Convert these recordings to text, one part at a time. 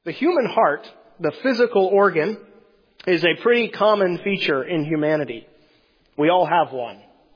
The human heart, the physical organ, is a pretty common feature in humanity. We all have one.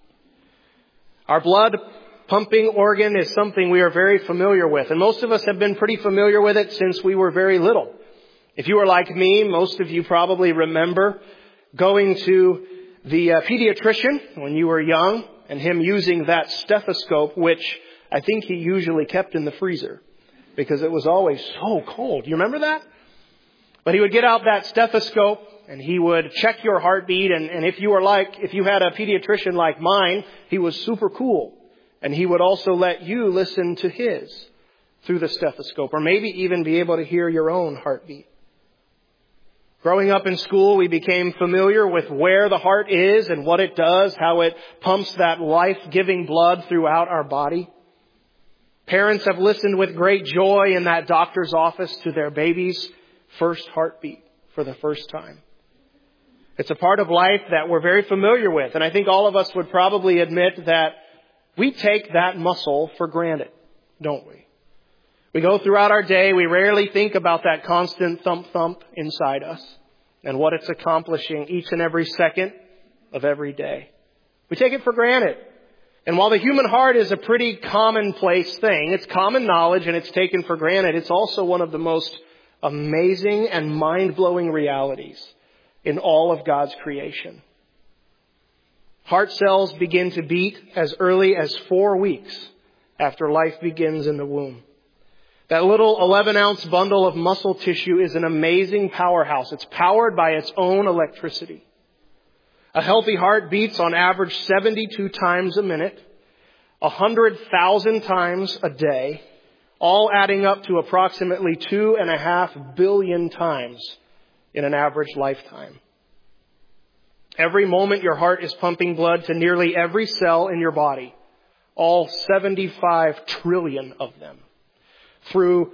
Our blood pumping organ is something we are very familiar with, and most of us have been pretty familiar with it since we were very little. If you are like me, most of you probably remember going to the pediatrician when you were young and him using that stethoscope, which I think he usually kept in the freezer because it was always so cold. You remember that? But he would get out that stethoscope and he would check your heartbeat. And if you had a pediatrician like mine, he was super cool. And he would also let you listen to his through the stethoscope, or maybe even be able to hear your own heartbeat. Growing up in school, we became familiar with where the heart is and what it does, how it pumps that life-giving blood throughout our body. Parents have listened with great joy in that doctor's office to their baby's first heartbeat for the first time. It's a part of life that we're very familiar with, and I think all of us would probably admit that we take that muscle for granted, don't we? We go throughout our day, we rarely think about that constant thump-thump inside us and what it's accomplishing each and every second of every day. We take it for granted. And while the human heart is a pretty commonplace thing, it's common knowledge and it's taken for granted, it's also one of the most amazing and mind-blowing realities in all of God's creation. Heart cells begin to beat as early as 4 weeks after life begins in the womb. That little 11-ounce bundle of muscle tissue is an amazing powerhouse. It's powered by its own electricity. A healthy heart beats on average 72 times a minute, 100,000 times a day, all adding up to approximately 2.5 billion times in an average lifetime. Every moment your heart is pumping blood to nearly every cell in your body, all 75 trillion of them, through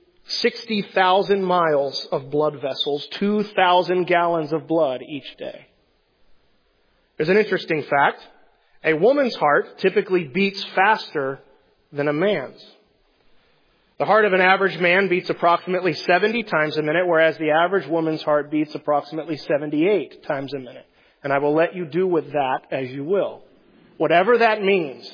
60,000 miles of blood vessels, 2,000 gallons of blood each day. There's an interesting fact. A woman's heart typically beats faster than a man's. The heart of an average man beats approximately 70 times a minute, whereas the average woman's heart beats approximately 78 times a minute. And I will let you do with that as you will, whatever that means.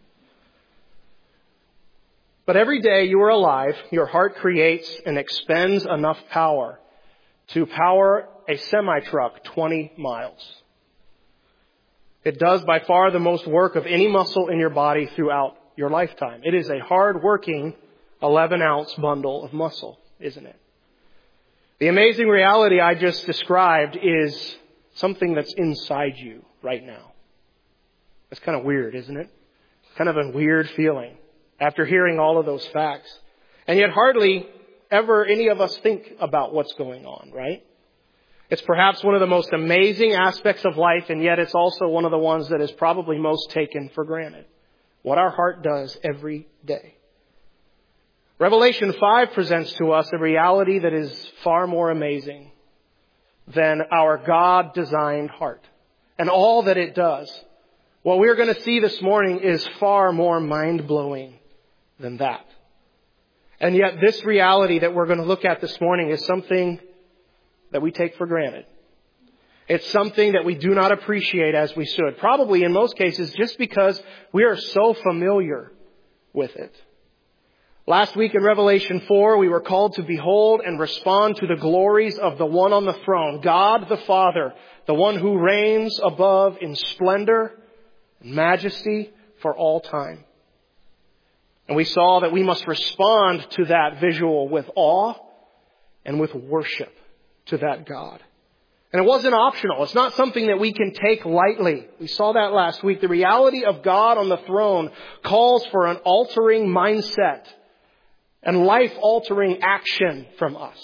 But every day you are alive, your heart creates and expends enough power to power a semi-truck 20 miles. It does by far the most work of any muscle in your body throughout your lifetime. It is a hard-working 11-ounce bundle of muscle, isn't it? The amazing reality I just described is something that's inside you right now. That's kind of weird, isn't it? Kind of a weird feeling after hearing all of those facts. And yet hardly ever any of us think about what's going on, right? It's perhaps one of the most amazing aspects of life, and yet it's also one of the ones that is probably most taken for granted. What our heart does every day. Revelation 5 presents to us a reality that is far more amazing than our God-designed heart and all that it does. What we're going to see this morning is far more mind-blowing than that. And yet this reality that we're going to look at this morning is something that we take for granted. It's something that we do not appreciate as we should. Probably in most cases just because we are so familiar with it. Last week in Revelation 4, we were called to behold and respond to the glories of the one on the throne, God the Father, the one who reigns above in splendor and majesty for all time. And we saw that we must respond to that visual with awe and with worship to that God. And it wasn't optional. It's not something that we can take lightly. We saw that last week. The reality of God on the throne calls for an altering mindset and life-altering action from us.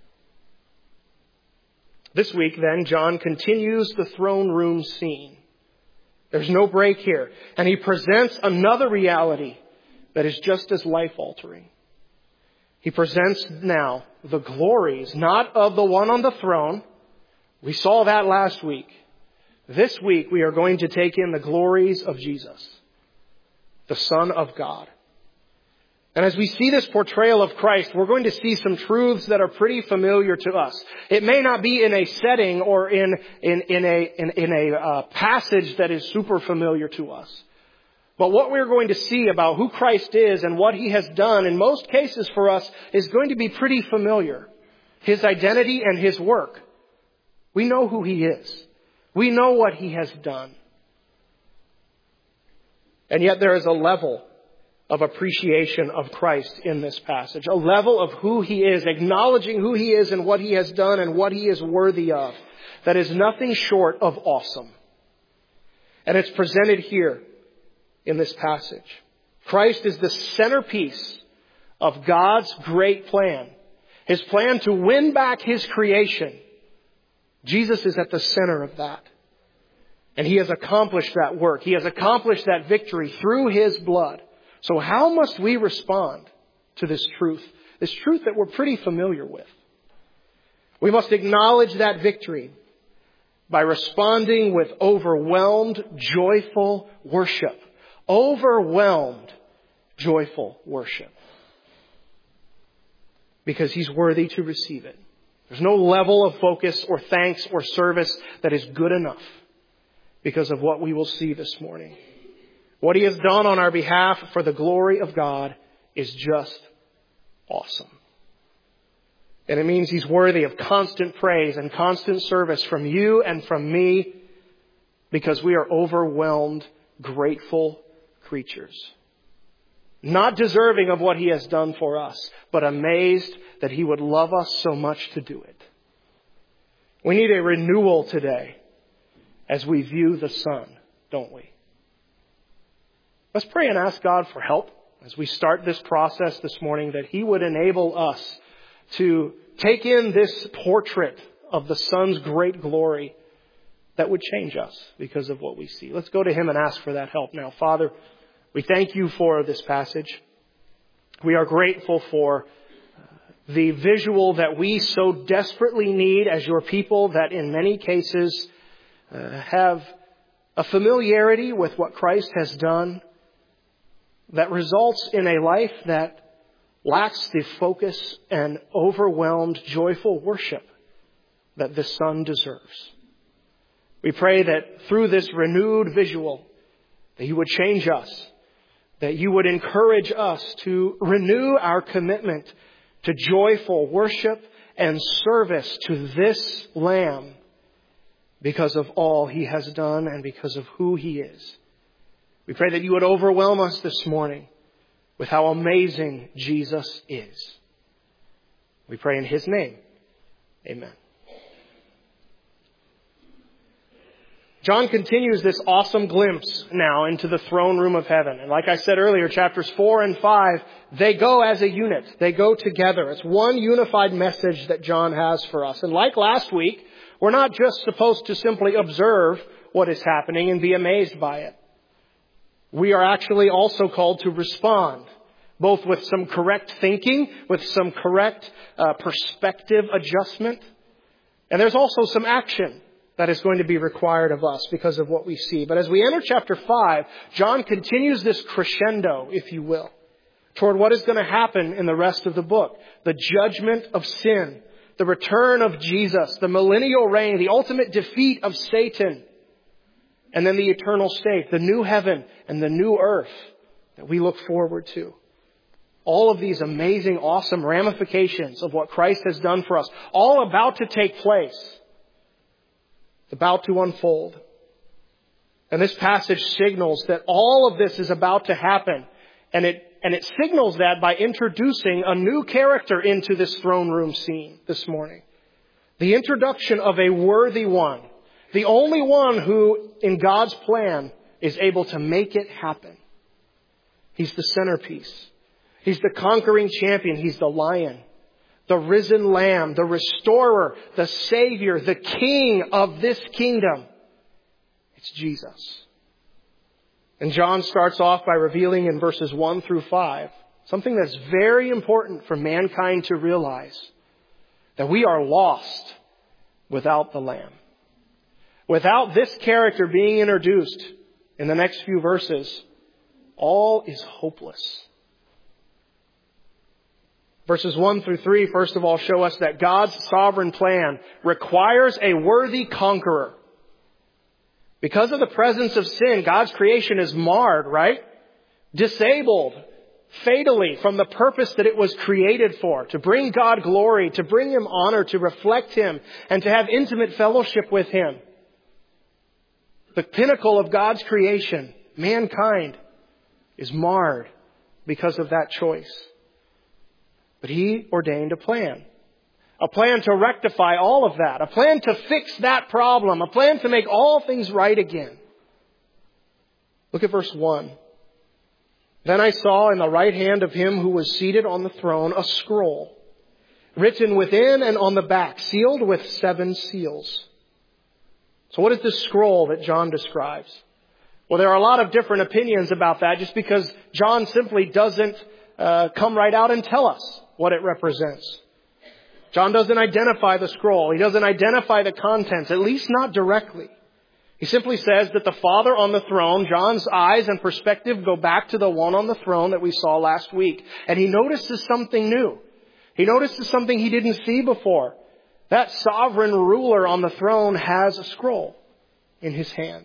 This week, then, John continues the throne room scene. There's no break here. And he presents another reality that is just as life-altering. He presents now the glories, not of the one on the throne. We saw that last week. This week we are going to take in the glories of Jesus, the Son of God. And as we see this portrayal of Christ, we're going to see some truths that are pretty familiar to us. It may not be in a setting or in a passage that is super familiar to us. But what we're going to see about who Christ is and what He has done in most cases for us is going to be pretty familiar. His identity and His work. We know who He is. We know what He has done. And yet there is a level of appreciation of Christ in this passage. A level of who He is, acknowledging who He is and what He has done and what He is worthy of. That is nothing short of awesome. And it's presented here in this passage. Christ is the centerpiece of God's great plan. His plan to win back His creation. Jesus is at the center of that. And He has accomplished that work. He has accomplished that victory through His blood. So how must we respond to this truth? This truth that we're pretty familiar with. We must acknowledge that victory by responding with overwhelmed, joyful worship. Overwhelmed, joyful worship. Because He's worthy to receive it. There's no level of focus or thanks or service that is good enough because of what we will see this morning. What He has done on our behalf for the glory of God is just awesome. And it means He's worthy of constant praise and constant service from you and from me because we are overwhelmed, grateful creatures. Not deserving of what He has done for us, but amazed that He would love us so much to do it. We need a renewal today as we view the Son, don't we? Let's pray and ask God for help as we start this process this morning, that He would enable us to take in this portrait of the Son's great glory that would change us because of what we see. Let's go to Him and ask for that help now. Father, we thank You for this passage. We are grateful for the visual that we so desperately need as Your people, that in many cases have a familiarity with what Christ has done, that results in a life that lacks the focus and overwhelmed, joyful worship that the Son deserves. We pray that through this renewed visual, that You would change us, that You would encourage us to renew our commitment to joyful worship and service to this Lamb because of all He has done and because of who He is. We pray that You would overwhelm us this morning with how amazing Jesus is. We pray in His name. Amen. John continues this awesome glimpse now into the throne room of heaven. And like I said earlier, chapters 4 and 5, they go as a unit. They go together. It's one unified message that John has for us. And like last week, we're not just supposed to simply observe what is happening and be amazed by it. We are actually also called to respond, both with some correct thinking, with some correct perspective adjustment. And there's also some action that is going to be required of us because of what we see. But as we enter chapter 5, John continues this crescendo, if you will, toward what is going to happen in the rest of the book. The judgment of sin, the return of Jesus, the millennial reign, the ultimate defeat of Satan, and then the eternal state, the new heaven and the new earth that we look forward to. All of these amazing, awesome ramifications of what Christ has done for us, all about to take place, about to unfold. And this passage signals that all of this is about to happen. And it signals that by introducing a new character into this throne room scene this morning. The introduction of a worthy one. The only one who, in God's plan, is able to make it happen. He's the centerpiece. He's the conquering champion. He's the lion, the risen lamb, the restorer, the savior, the king of this kingdom. It's Jesus. And John starts off by revealing in verses 1 through 5 something that's very important for mankind to realize, that we are lost without the Lamb. Without this character being introduced in the next few verses, all is hopeless. Verses 1 through 3, first of all, show us that God's sovereign plan requires a worthy conqueror. Because of the presence of sin, God's creation is marred, right? Disabled fatally from the purpose that it was created for, to bring God glory, to bring Him honor, to reflect Him, and to have intimate fellowship with Him. The pinnacle of God's creation, mankind, is marred because of that choice. But He ordained a plan to rectify all of that, a plan to fix that problem, a plan to make all things right again. Look at verse 1. Then I saw in the right hand of Him who was seated on the throne a scroll, written within and on the back, sealed with 7 seals. So what is this scroll that John describes? Well, there are a lot of different opinions about that, just because John simply doesn't come right out and tell us what it represents. John doesn't identify the scroll. He doesn't identify the contents, at least not directly. He simply says that the Father on the throne, John's eyes and perspective go back to the one on the throne that we saw last week. And he notices something new. He notices something he didn't see before. That sovereign ruler on the throne has a scroll in his hand.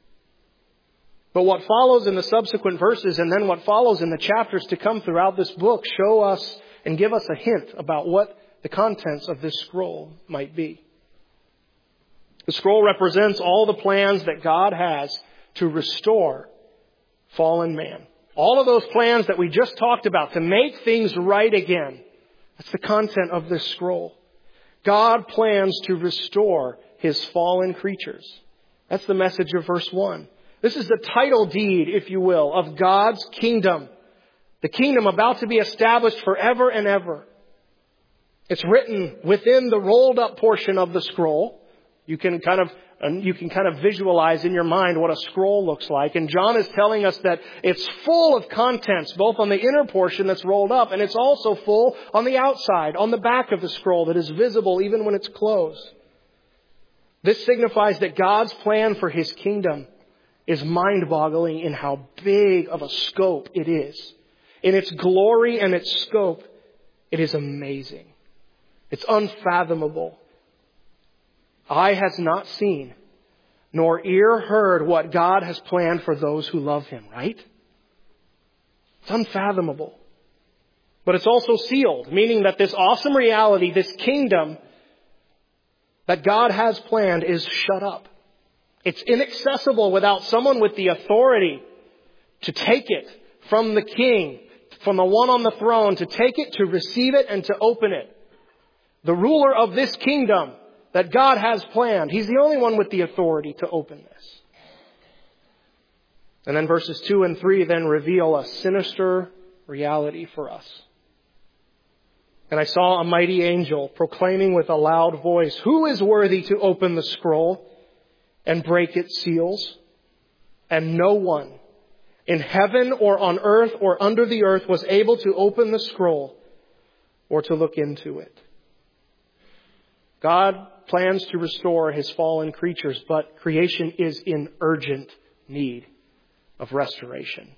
But what follows in the subsequent verses and then what follows in the chapters to come throughout this book show us and give us a hint about what the contents of this scroll might be. The scroll represents all the plans that God has to restore fallen man. All of those plans that we just talked about to make things right again. That's the content of this scroll. God plans to restore His fallen creatures. That's the message of verse 1. This is the title deed, if you will, of God's kingdom. The kingdom about to be established forever and ever. It's written within the rolled up portion of the scroll. You can kind of visualize in your mind what a scroll looks like. And John is telling us that it's full of contents, both on the inner portion that's rolled up, and it's also full on the outside, on the back of the scroll that is visible even when it's closed. This signifies that God's plan for His kingdom is mind-boggling in how big of a scope it is. In its glory and its scope, it is amazing. It's unfathomable. Eye has not seen, nor ear heard what God has planned for those who love Him, right? It's unfathomable. But it's also sealed, meaning that this awesome reality, this kingdom that God has planned is shut up. It's inaccessible without someone with the authority to take it from the king, from the one on the throne, to take it, to receive it, and to open it. The ruler of this kingdom that God has planned, He's the only one with the authority to open this. And then verses 2 and 3 then reveal a sinister reality for us. And I saw a mighty angel proclaiming with a loud voice, "Who is worthy to open the scroll and break its seals?" And no one in heaven or on earth or under the earth was able to open the scroll or to look into it. God plans to restore His fallen creatures, but creation is in urgent need of restoration.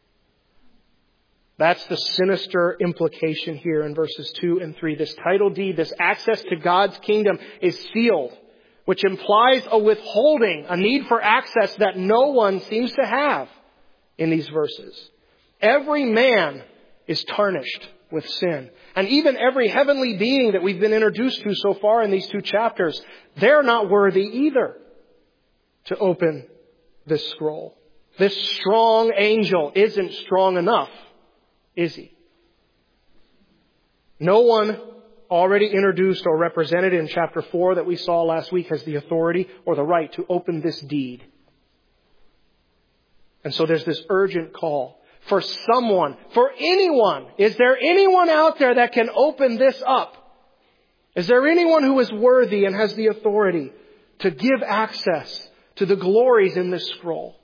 That's the sinister implication here in verses 2 and 3. This title deed, this access to God's kingdom is sealed, which implies a withholding, a need for access that no one seems to have in these verses. Every man is tarnished with sin. And even every heavenly being that we've been introduced to so far in these 2 chapters, they're not worthy either to open this scroll. This strong angel isn't strong enough, is he? No one already introduced or represented in chapter 4 that we saw last week has the authority or the right to open this deed. And so there's this urgent call for someone, for anyone. Is there anyone out there that can open this up? Is there anyone who is worthy and has the authority to give access to the glories in this scroll?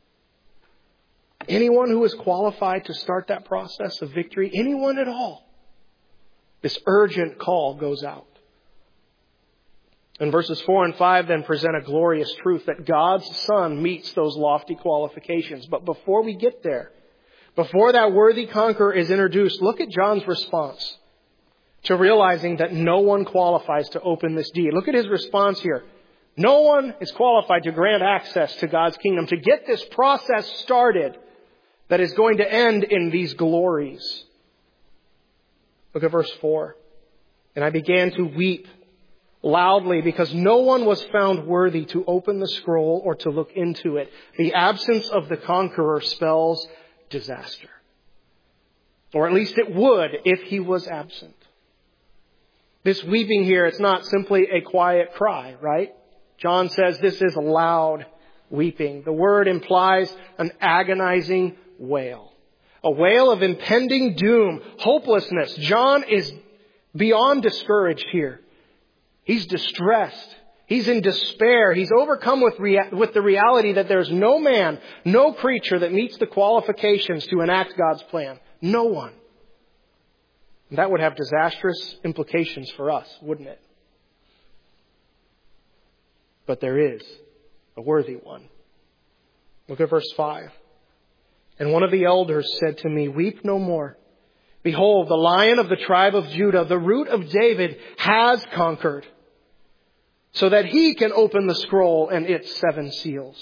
Anyone who is qualified to start that process of victory? Anyone at all? This urgent call goes out. And verses 4 and 5 then present a glorious truth that God's Son meets those lofty qualifications. But before we get there, before that worthy conqueror is introduced, look at John's response to realizing that no one qualifies to open this deed. Look at his response here. No one is qualified to grant access to God's kingdom, to get this process started that is going to end in these glories. Look at verse 4. And I began to weep loudly because no one was found worthy to open the scroll or to look into it. The absence of the conqueror spells disaster. Or at least it would if he was absent. This weeping here, it's not simply a quiet cry, right? John says this is loud weeping. The word implies an agonizing wail. A wail of impending doom, hopelessness. John is beyond discouraged here. He's distressed. He's in despair. He's overcome with the reality that there's no man, no creature that meets the qualifications to enact God's plan. No one. And that would have disastrous implications for us, wouldn't it? But there is a worthy one. Look at verse 5. And one of the elders said to me, weep no more. Behold, the Lion of the tribe of Judah, the Root of David, has conquered, so that he can open the scroll and its 7 seals.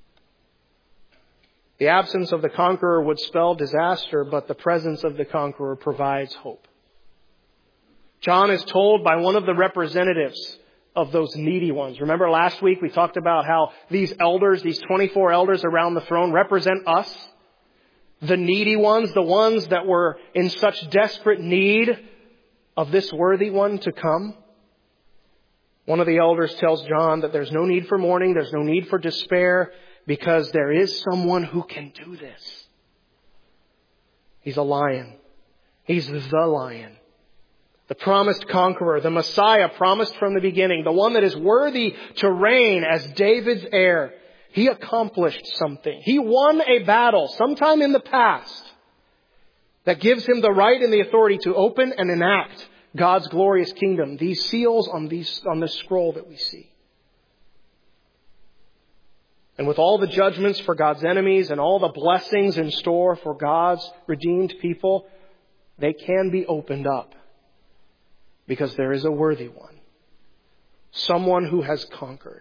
The absence of the conqueror would spell disaster, but the presence of the conqueror provides hope. John is told by one of the representatives of those needy ones. Remember last week we talked about how these elders, these 24 elders around the throne, represent us, the needy ones, the ones that were in such desperate need of this worthy one to come. One of the elders tells John that there's no need for mourning, there's no need for despair, because there is someone who can do this. He's a lion. He's the lion. The promised conqueror, the Messiah promised from the beginning, the one that is worthy to reign as David's heir. He accomplished something. He won a battle sometime in the past that gives him the right and the authority to open and enact God's glorious kingdom. These seals on this scroll that we see. And with all the judgments for God's enemies and all the blessings in store for God's redeemed people, they can be opened up. Because there is a worthy one. Someone who has conquered.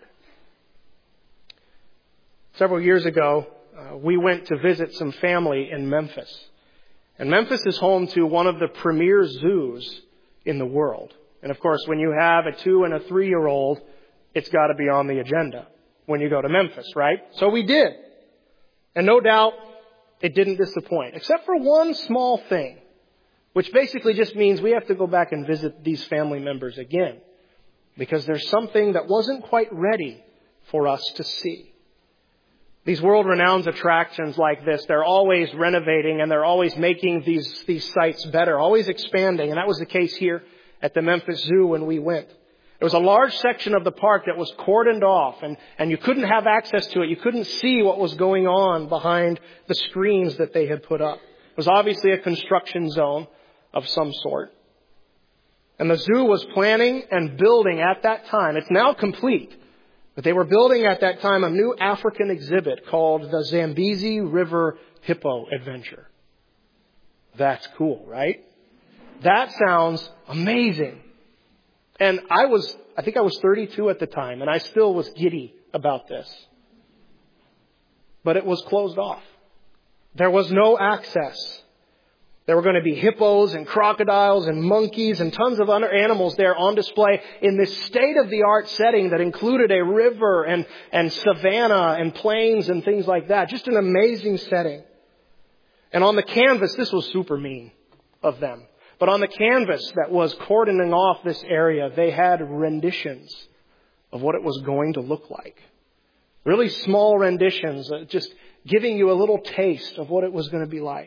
Several years ago, we went to visit some family in Memphis. And Memphis is home to one of the premier zoos in the world. And of course, when you have a 2 and a 3-year-old, it's got to be on the agenda when you go to Memphis, right? So we did. And no doubt, it didn't disappoint. Except for one small thing. Which basically just means we have to go back and visit these family members again. Because there's something that wasn't quite ready for us to see. These world-renowned attractions like this, they're always renovating and they're always making these sites better, always expanding. And that was the case here at the Memphis Zoo when we went. There was a large section of the park that was cordoned off and you couldn't have access to it. You couldn't see what was going on behind the screens that they had put up. It was obviously a construction zone of some sort. And the zoo was planning and building at that time. It's now complete. But they were building at that time a new African exhibit called the Zambezi River Hippo Adventure. That's cool, right? That sounds amazing. And I think I was 32 at the time, and I still was giddy about this. But it was closed off. There was no access. There were going to be hippos and crocodiles and monkeys and tons of other animals there on display in this state-of-the-art setting that included a river and savanna and plains and things like that. Just an amazing setting. And on the canvas, this was super mean of them. But on the canvas that was cordoning off this area, they had renditions of what it was going to look like. Really small renditions, just giving you a little taste of what it was going to be like.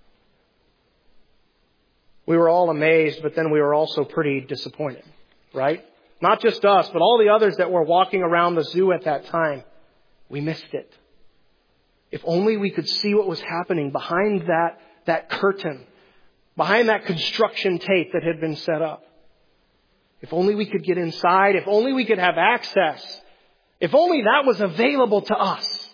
We were all amazed, but then we were also pretty disappointed, right? Not just us, but all the others that were walking around the zoo at that time. We missed it. If only we could see what was happening behind that curtain, behind that construction tape that had been set up. If only we could get inside. If only we could have access. If only that was available to us.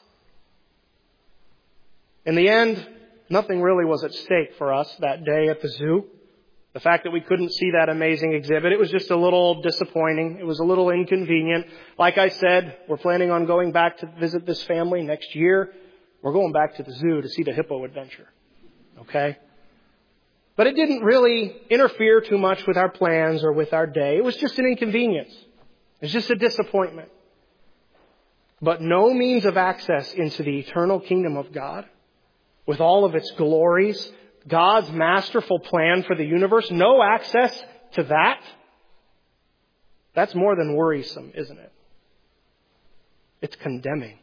In the end, nothing really was at stake for us that day at the zoo. The fact that we couldn't see that amazing exhibit, it was just a little disappointing. It was a little inconvenient. Like I said, we're planning on going back to visit this family next year. We're going back to the zoo to see the hippo adventure. Okay? But it didn't really interfere too much with our plans or with our day. It was just an inconvenience. It was just a disappointment. But no means of access into the eternal kingdom of God, with all of its glories, God's masterful plan for the universe, no access to that. That's more than worrisome, isn't it? It's condemning.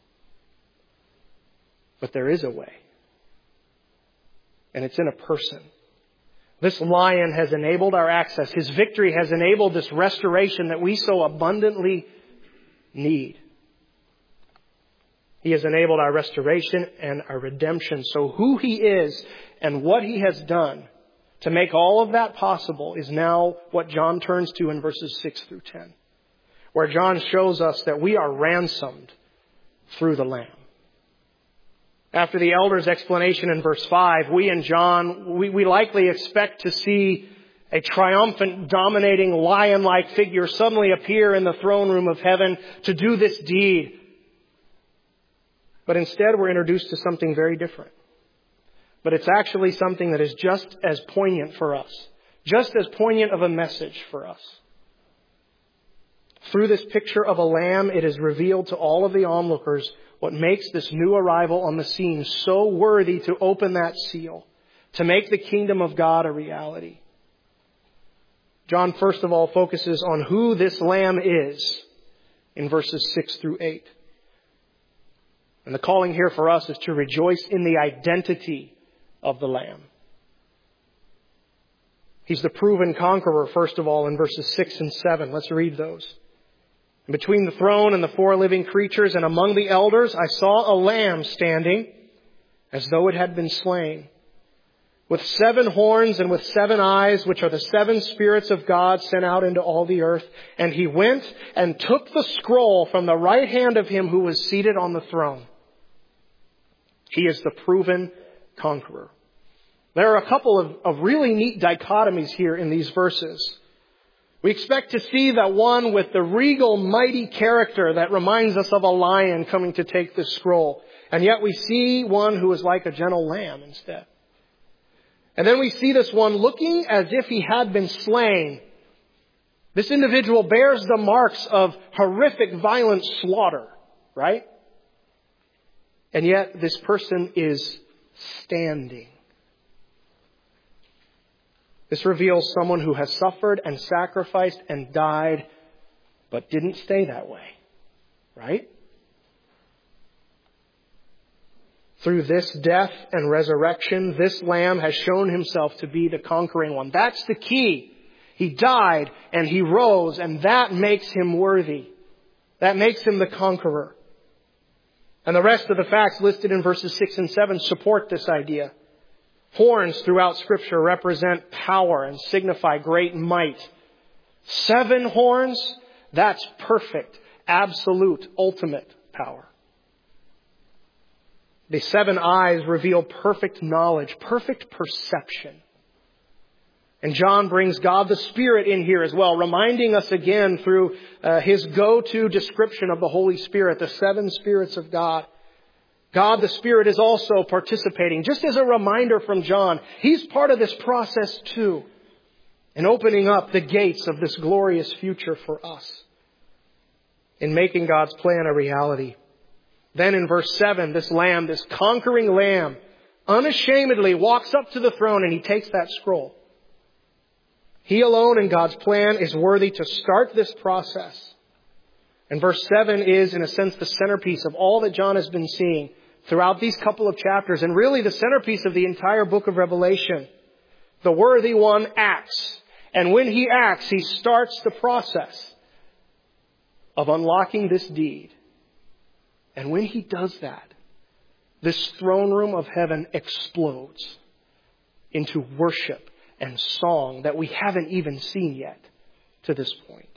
But there is a way. And it's in a person. This lion has enabled our access. His victory has enabled this restoration that we so abundantly need. He has enabled our restoration and our redemption. So who He is and what He has done to make all of that possible is now what John turns to in verses 6 through 10. Where John shows us that we are ransomed through the Lamb. After the elder's explanation in verse 5, we and John, we likely expect to see a triumphant, dominating, lion-like figure suddenly appear in the throne room of heaven to do this deed. But instead we're introduced to something very different. But it's actually something that is just as poignant for us. Just as poignant of a message for us. Through this picture of a lamb, it is revealed to all of the onlookers what makes this new arrival on the scene so worthy to open that seal, to make the kingdom of God a reality. John, first of all, focuses on who this lamb is in verses 6 through 8. And the calling here for us is to rejoice in the identity of the Lamb. He's the proven conqueror, first of all, in verses 6 and 7. Let's read those. Between the throne and the four living creatures and among the elders, I saw a lamb standing as though it had been slain, with 7 horns and with 7 eyes, which are the 7 spirits of God sent out into all the earth. And he went and took the scroll from the right hand of him who was seated on the throne. He is the proven conqueror. There are a couple of really neat dichotomies here in these verses. We expect to see that one with the regal, mighty character that reminds us of a lion coming to take this scroll. And yet we see one who is like a gentle lamb instead. And then we see this one looking as if he had been slain. This individual bears the marks of horrific, violent slaughter, right? And yet this person is standing. This reveals someone who has suffered and sacrificed and died, but didn't stay that way. Right? Through this death and resurrection, this Lamb has shown himself to be the conquering one. That's the key. He died and he rose, and that makes him worthy. That makes him the conqueror. And the rest of the facts listed in verses 6 and 7 support this idea. Horns throughout Scripture represent power and signify great might. 7 horns, that's perfect, absolute, ultimate power. The 7 eyes reveal perfect knowledge, perfect perception. And John brings God the Spirit in here as well, reminding us again through his go-to description of the Holy Spirit, the 7 spirits of God. God the Spirit is also participating. Just as a reminder from John, He's part of this process too, in opening up the gates of this glorious future for us, in making God's plan a reality. Then in verse 7, this Lamb, this conquering Lamb, unashamedly walks up to the throne and He takes that scroll. He alone in God's plan is worthy to start this process. And verse 7 is, in a sense, the centerpiece of all that John has been seeing throughout these couple of chapters, and really the centerpiece of the entire book of Revelation. The worthy one acts. And when he acts, he starts the process of unlocking this deed. And when he does that, this throne room of heaven explodes into worship and song that we haven't even seen yet to this point.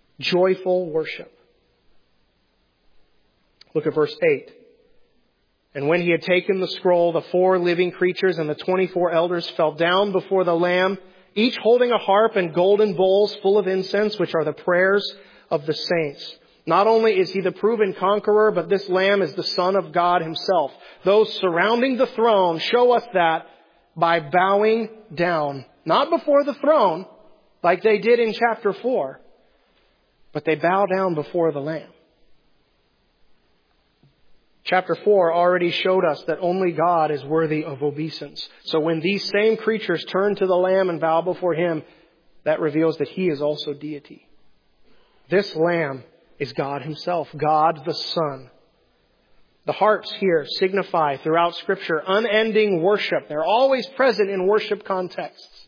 Joyful worship. Look at verse 8. And when he had taken the scroll, the 4 living creatures and the 24 elders fell down before the Lamb, each holding a harp and golden bowls full of incense, which are the prayers of the saints. Not only is he the proven conqueror, but this Lamb is the Son of God himself. Those surrounding the throne show us that by bowing down, not before the throne, like they did in chapter 4, but they bow down before the Lamb. Chapter 4 already showed us that only God is worthy of obeisance. So when these same creatures turn to the Lamb and bow before him, that reveals that he is also deity. This Lamb is God himself, God the Son. The harps here signify throughout Scripture unending worship. They're always present in worship contexts.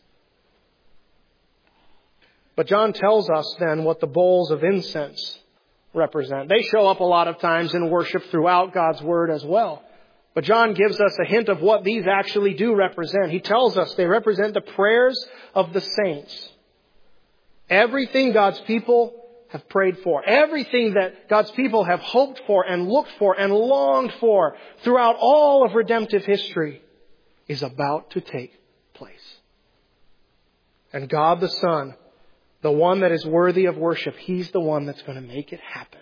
But John tells us then what the bowls of incense represent. They show up a lot of times in worship throughout God's Word as well. But John gives us a hint of what these actually do represent. He tells us they represent the prayers of the saints. Everything God's people have prayed for, everything that God's people have hoped for and looked for and longed for throughout all of redemptive history is about to take place. And God the Son, the one that is worthy of worship, he's the one that's going to make it happen.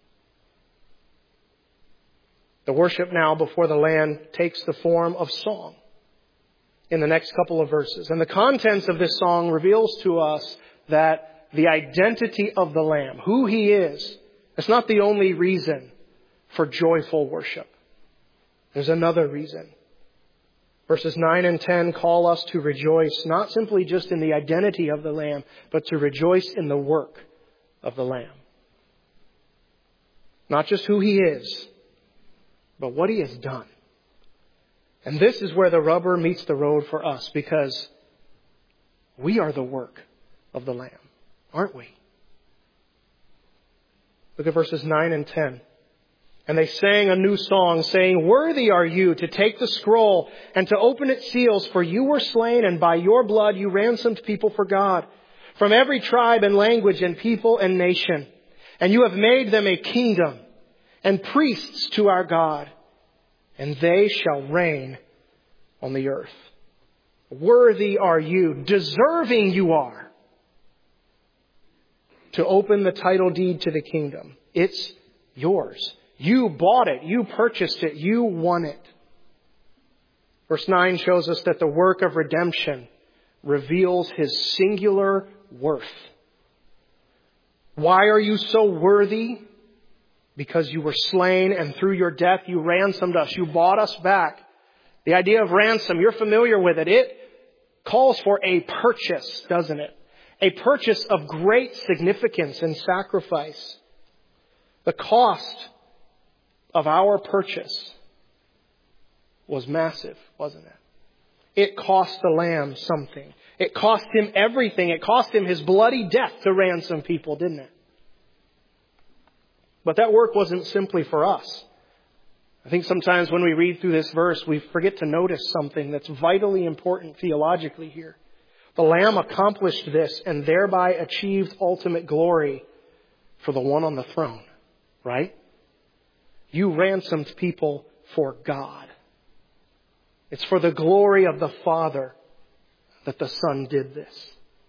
The worship now before the Lamb takes the form of song in the next couple of verses. And the contents of this song reveals to us that the identity of the Lamb, who he is, it's not the only reason for joyful worship. There's another reason. Verses 9 and 10 call us to rejoice, not simply just in the identity of the Lamb, but to rejoice in the work of the Lamb. Not just who he is, but what he has done. And this is where the rubber meets the road for us, because we are the work of the Lamb, aren't we? Look at verses 9 and 10. And they sang a new song, saying, "Worthy are you to take the scroll and to open its seals, for you were slain, and by your blood you ransomed people for God, from every tribe and language and people and nation. And you have made them a kingdom and priests to our God, and they shall reign on the earth." Worthy are you, deserving you are, to open the title deed to the kingdom. It's yours. You bought it. You purchased it. You won it. Verse 9 shows us that the work of redemption reveals his singular worth. Why are you so worthy? Because you were slain, and through your death you ransomed us. You bought us back. The idea of ransom, you're familiar with it. It calls for a purchase, doesn't it? A purchase of great significance and sacrifice. The cost of our purchase was massive, wasn't it? It cost the Lamb something. It cost him everything. It cost him his bloody death to ransom people, didn't it? But that work wasn't simply for us. I think sometimes when we read through this verse, we forget to notice something that's vitally important theologically here. The Lamb accomplished this and thereby achieved ultimate glory for the one on the throne, right? You ransomed people for God. It's for the glory of the Father that the Son did this.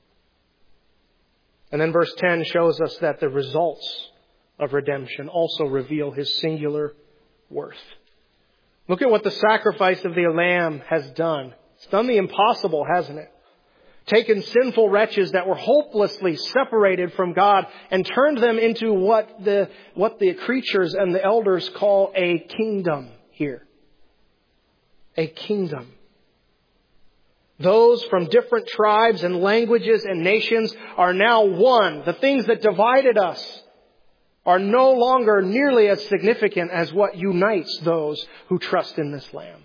And then verse 10 shows us that the results of redemption also reveal his singular worth. Look at what the sacrifice of the Lamb has done. It's done the impossible, hasn't it? Taken sinful wretches that were hopelessly separated from God and turned them into what the creatures and the elders call a kingdom here. A kingdom. Those from different tribes and languages and nations are now one. The things that divided us are no longer nearly as significant as what unites those who trust in this Lamb.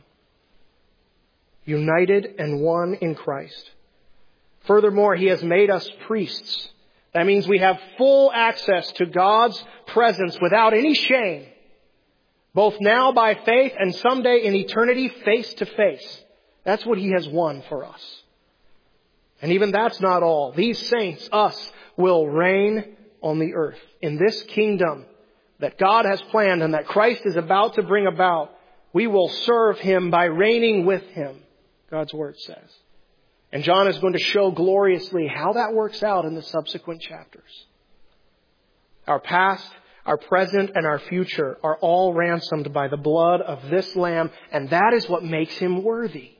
United and one in Christ. Furthermore, he has made us priests. That means we have full access to God's presence without any shame, both now by faith and someday in eternity face to face. That's what he has won for us. And even that's not all. These saints, us, will reign on the earth. In this kingdom that God has planned and that Christ is about to bring about, We will serve Him by reigning with Him, God's Word says. And John is going to show gloriously how that works out in the subsequent chapters. Our past, our present, and our future are all ransomed by the blood of this Lamb, and that is what makes Him worthy.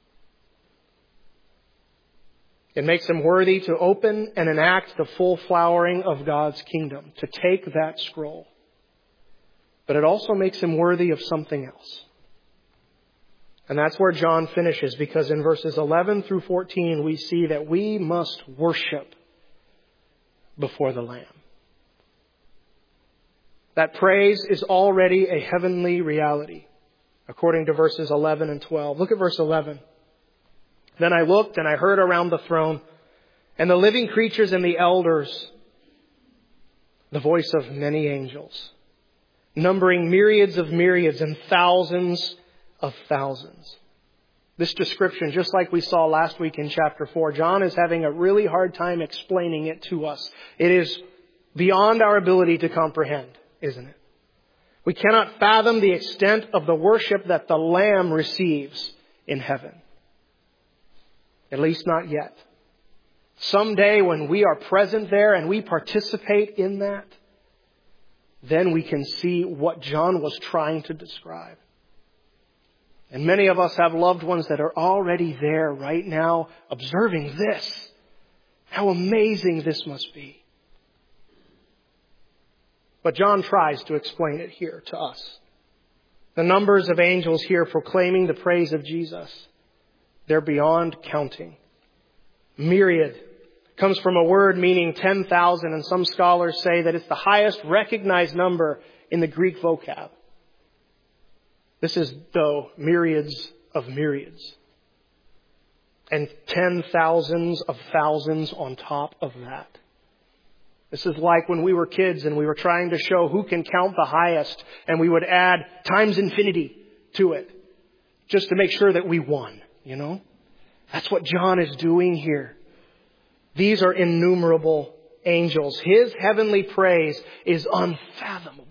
It makes Him worthy to open and enact the full flowering of God's kingdom, to take that scroll. But it also makes Him worthy of something else. And that's where John finishes, because in verses 11 through 14 we see that we must worship before the Lamb. That praise is already a heavenly reality, according to verses 11 and 12. Look at verse 11. Then I looked and I heard around the throne and the living creatures and the elders the voice of many angels, numbering myriads of myriads and thousands of thousands. This description, just like we saw last week in chapter 4, John is having a really hard time explaining it to us. It is beyond our ability to comprehend, isn't it? We cannot fathom the extent of the worship that the Lamb receives in heaven. At least not yet. Someday when we are present there and we participate in that, then we can see what John was trying to describe. And many of us have loved ones that are already there right now observing this. How amazing this must be. But John tries to explain it here to us. The numbers of angels here proclaiming the praise of Jesus, they're beyond counting. Myriad comes from a word meaning 10,000, and some scholars say that it's the highest recognized number in the Greek vocab. This is, though, myriads of myriads. And 10,000s of thousands on top of that. This is like when we were kids and we were trying to show who can count the highest, and we would add times infinity to it just to make sure that we won, you know? That's what John is doing here. These are innumerable angels. His heavenly praise is unfathomable.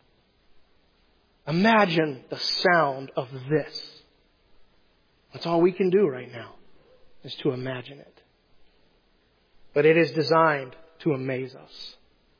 Imagine the sound of this. That's all we can do right now, is to imagine it. But it is designed to amaze us.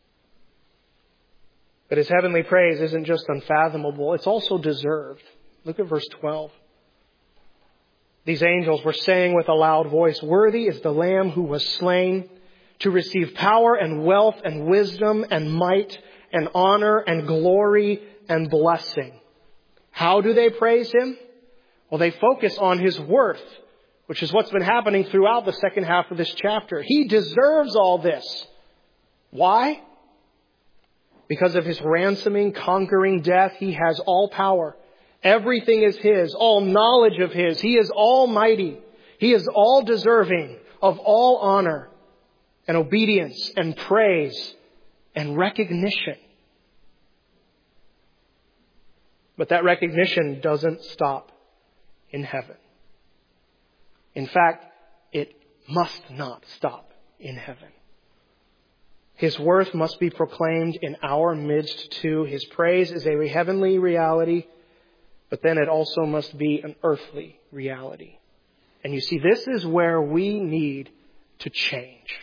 But His heavenly praise isn't just unfathomable, it's also deserved. Look at verse 12. These angels were saying with a loud voice, "Worthy is the Lamb who was slain to receive power and wealth and wisdom and might and honor and glory and blessing." How do they praise Him? Well, they focus on His worth, which is what's been happening throughout the second half of this chapter. He deserves all this. Why? Because of His ransoming, conquering death, He has all power. Everything is His, all knowledge of His. He is almighty. He is all deserving of all honor and obedience and praise and recognition. But that recognition doesn't stop in heaven. In fact, it must not stop in heaven. His worth must be proclaimed in our midst too. His praise is a heavenly reality, but then it also must be an earthly reality. And you see, this is where we need to change.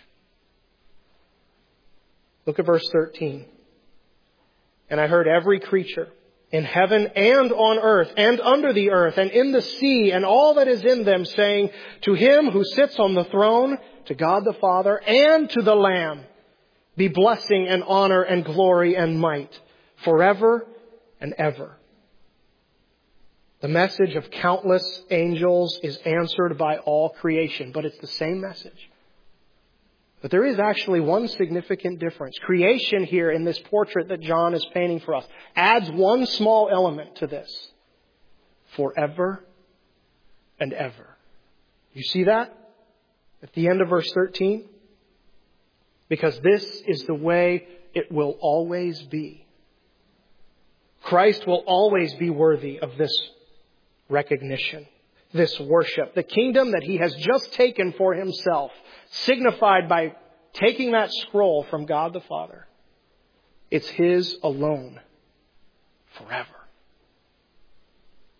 Look at verse 13. And I heard every creature in heaven and on earth and under the earth and in the sea and all that is in them saying, "To Him who sits on the throne, to God the Father, and to the Lamb, be blessing and honor and glory and might forever and ever." The message of countless angels is answered by all creation, but it's the same message. But there is actually one significant difference. Creation here in this portrait that John is painting for us adds one small element to this. Forever and ever. You see that at the end of verse 13? Because this is the way it will always be. Christ will always be worthy of this recognition, this worship. The kingdom that He has just taken for Himself, signified by taking that scroll from God the Father. It's His alone forever.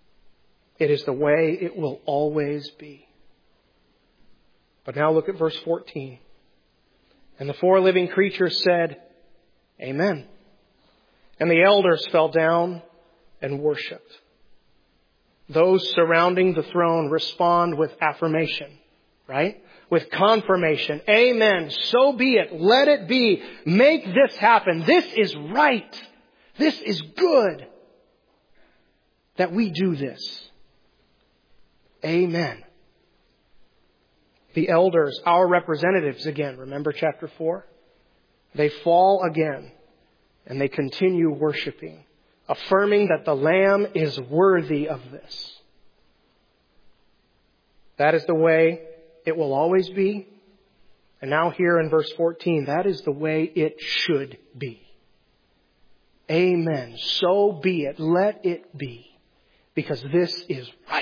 It is the way it will always be. But now look at verse 14. And the 4 living creatures said, Amen. And the elders fell down and worshipped. Those surrounding the throne respond with affirmation, right? With confirmation. Amen. So be it. Let it be. Make this happen. This is right. This is good that we do this. Amen. The elders, our representatives again, remember chapter 4? They fall again and they continue worshiping, affirming that the Lamb is worthy of this. That is the way it will always be. And now here in verse 14, that is the way it should be. Amen. So be it. Let it be. Because this is right.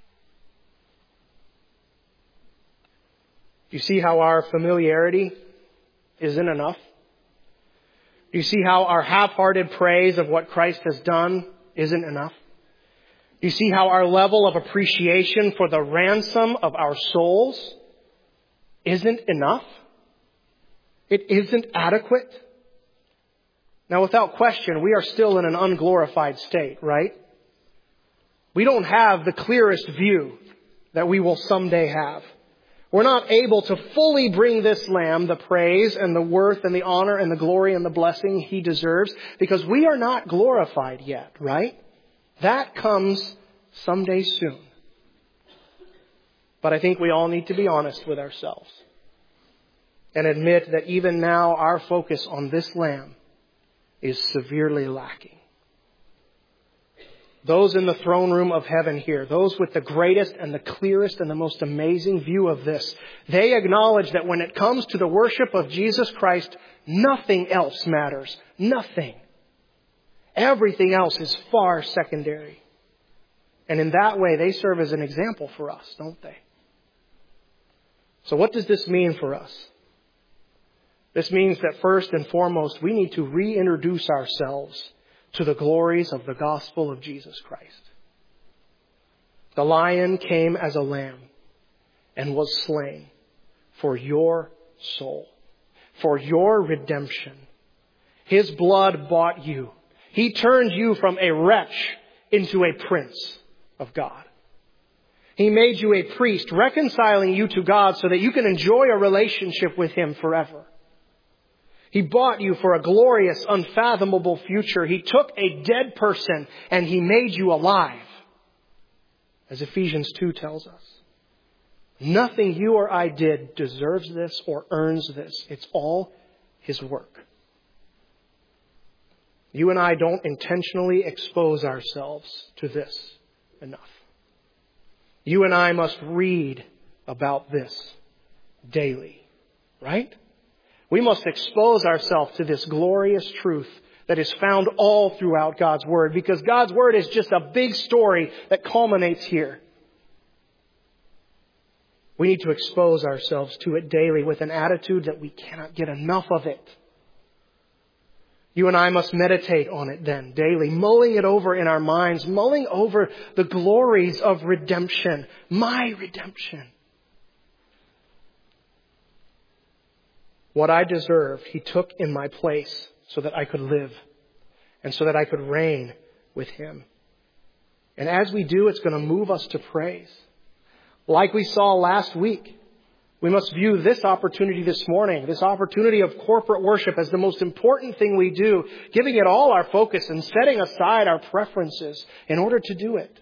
Do you see how our familiarity isn't enough? Do you see how our half-hearted praise of what Christ has done isn't enough? Do you see how our level of appreciation for the ransom of our souls isn't enough? It isn't adequate? Now, without question, we are still in an unglorified state, right? We don't have the clearest view that we will someday have. We're not able to fully bring this Lamb the praise and the worth and the honor and the glory and the blessing He deserves because we are not glorified yet, right? That comes someday soon. But I think we all need to be honest with ourselves and admit that even now our focus on this Lamb is severely lacking. Those in the throne room of heaven here, those with the greatest and the clearest and the most amazing view of this, they acknowledge that when it comes to the worship of Jesus Christ, nothing else matters. Nothing. Everything else is far secondary. And in that way, they serve as an example for us, don't they? So what does this mean for us? This means that first and foremost, we need to reintroduce ourselves to the glories of the gospel of Jesus Christ. The lion came as a lamb and was slain for your soul, for your redemption. His blood bought you. He turned you from a wretch into a prince of God. He made you a priest, reconciling you to God so that you can enjoy a relationship with Him forever. He bought you for a glorious, unfathomable future. He took a dead person and He made you alive, as Ephesians 2 tells us. Nothing you or I did deserves this or earns this. It's all His work. You and I don't intentionally expose ourselves to this enough. You and I must read about this daily, right? We must expose ourselves to this glorious truth that is found all throughout God's Word, because God's Word is just a big story that culminates here. We need to expose ourselves to it daily with an attitude that we cannot get enough of it. You and I must meditate on it then daily, mulling it over in our minds, mulling over the glories of redemption, my redemption. What I deserved, He took in my place so that I could live and so that I could reign with Him. And as we do, it's going to move us to praise. Like we saw last week, we must view this opportunity this morning, this opportunity of corporate worship, as the most important thing we do, giving it all our focus and setting aside our preferences in order to do it.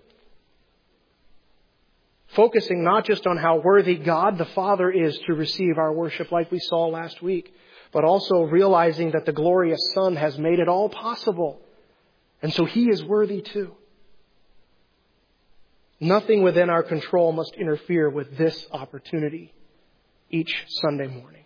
Focusing not just on how worthy God the Father is to receive our worship like we saw last week, but also realizing that the glorious Son has made it all possible. And so He is worthy too. Nothing within our control must interfere with this opportunity each Sunday morning.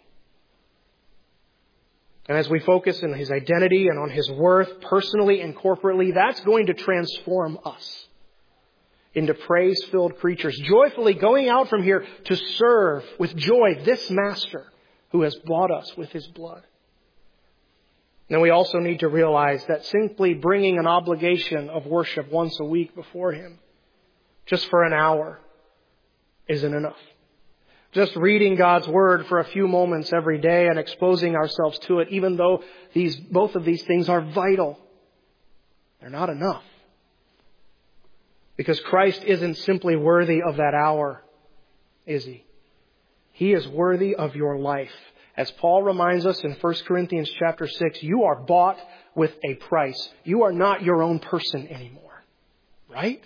And as we focus on His identity and on His worth personally and corporately, that's going to transform us into praise-filled creatures, joyfully going out from here to serve with joy this Master who has bought us with His blood. Now we also need to realize that simply bringing an obligation of worship once a week before Him just for an hour isn't enough. Just reading God's Word for a few moments every day and exposing ourselves to it, even though both of these things are vital, they're not enough. Because Christ isn't simply worthy of that hour, is He? He is worthy of your life. As Paul reminds us in 1 Corinthians chapter 6, you are bought with a price. You are not your own person anymore. Right?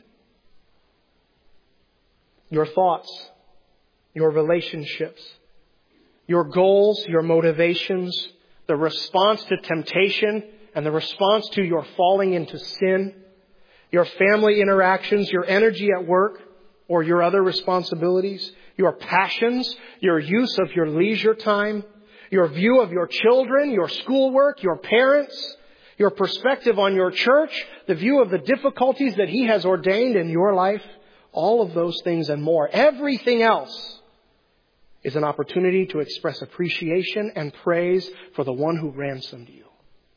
Your thoughts, your relationships, your goals, your motivations, the response to temptation and the response to your falling into sin, your family interactions, your energy at work or your other responsibilities, your passions, your use of your leisure time, your view of your children, your schoolwork, your parents, your perspective on your church, the view of the difficulties that He has ordained in your life, all of those things and more. Everything else is an opportunity to express appreciation and praise for the one who ransomed you.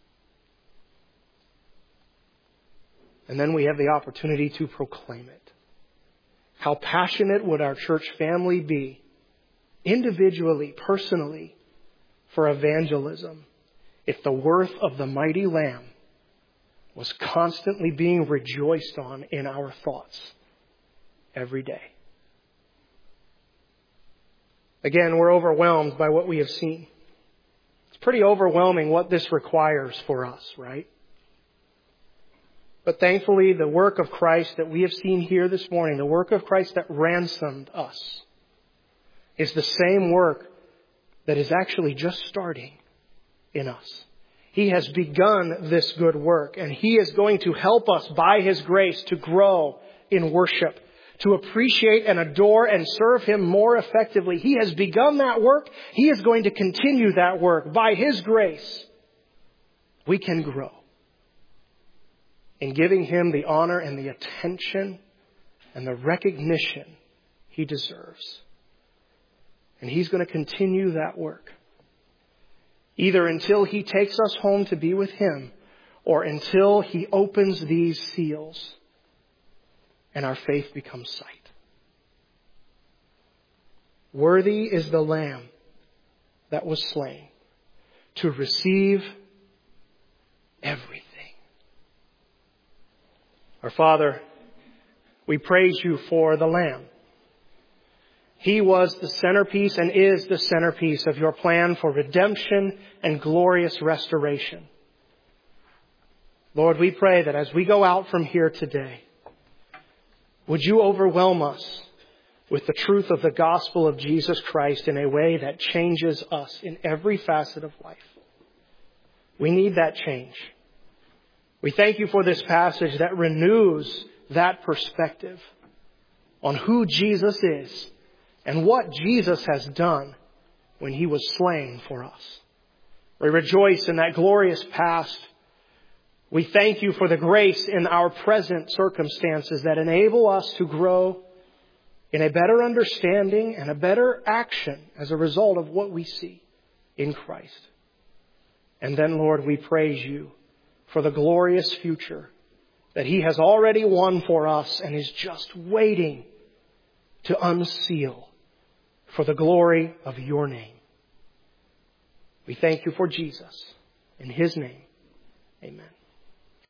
And then we have the opportunity to proclaim it. How passionate would our church family be, individually, personally, for evangelism, if the worth of the mighty Lamb was constantly being rejoiced on in our thoughts every day. Again, we're overwhelmed by what we have seen. It's pretty overwhelming what this requires for us, right? But thankfully, the work of Christ that we have seen here this morning, the work of Christ that ransomed us, is the same work that is actually just starting in us. He has begun this good work, and He is going to help us by His grace to grow in worship, to appreciate and adore and serve Him more effectively. He has begun that work. He is going to continue that work. By His grace, we can grow in giving Him the honor and the attention and the recognition He deserves. And He's going to continue that work, either until He takes us home to be with Him or until He opens these seals and our faith becomes sight. Worthy is the Lamb that was slain to receive everything. Our Father, we praise You for the Lamb. He was the centerpiece and is the centerpiece of Your plan for redemption and glorious restoration. Lord, we pray that as we go out from here today, would You overwhelm us with the truth of the gospel of Jesus Christ in a way that changes us in every facet of life. We need that change. We thank You for this passage that renews that perspective on who Jesus is and what Jesus has done when He was slain for us. We rejoice in that glorious past. We thank You for the grace in our present circumstances that enable us to grow in a better understanding and a better action as a result of what we see in Christ. And then, Lord, we praise You for the glorious future that He has already won for us and is just waiting to unseal for the glory of Your name. We thank You for Jesus. In His name, amen.